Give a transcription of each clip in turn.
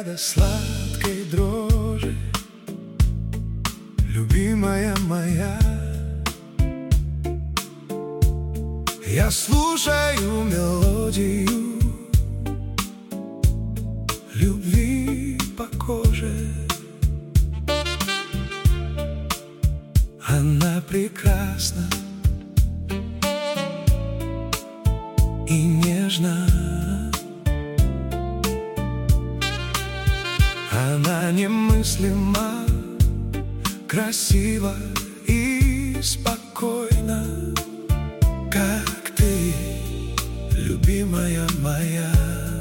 тебя до сладкой дрожи, любимая моя. Я слушаю мелодию любви по коже. Она прекрасна и нежна. Она немыслимо красива и спокойна, как ты, любимая моя.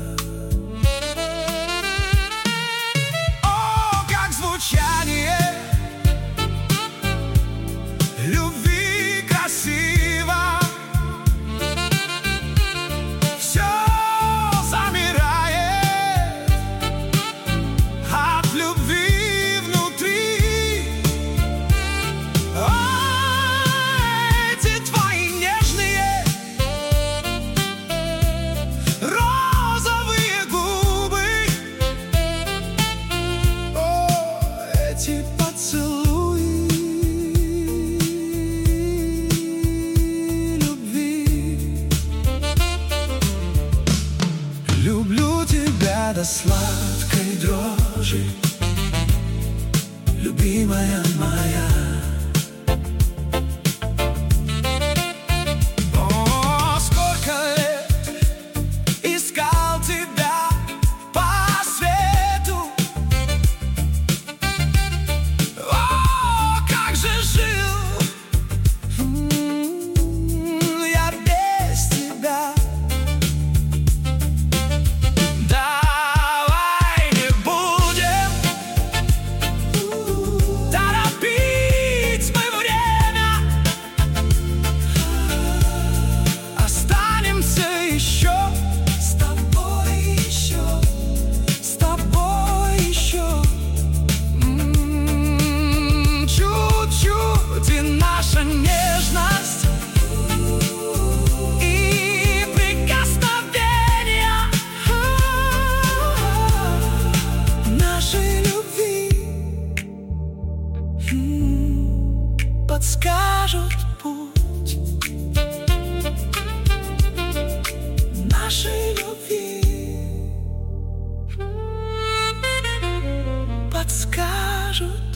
О, как звучание любви красиво, все замирает от любви внутри. О, эти твои нежные розовые губы, о, эти поцелуи любви. Люблю тебя до сладкой дрожи, любимая моя. О, сколько лет искал тебя по свету. О, как же жил я без тебя. Давай не будем торопить мы время, останемся еще с тобой, с тобой еще. Чуть-чуть, и наша нежность и прикосновения нашей любви подскажут путь нашей любви, подскажут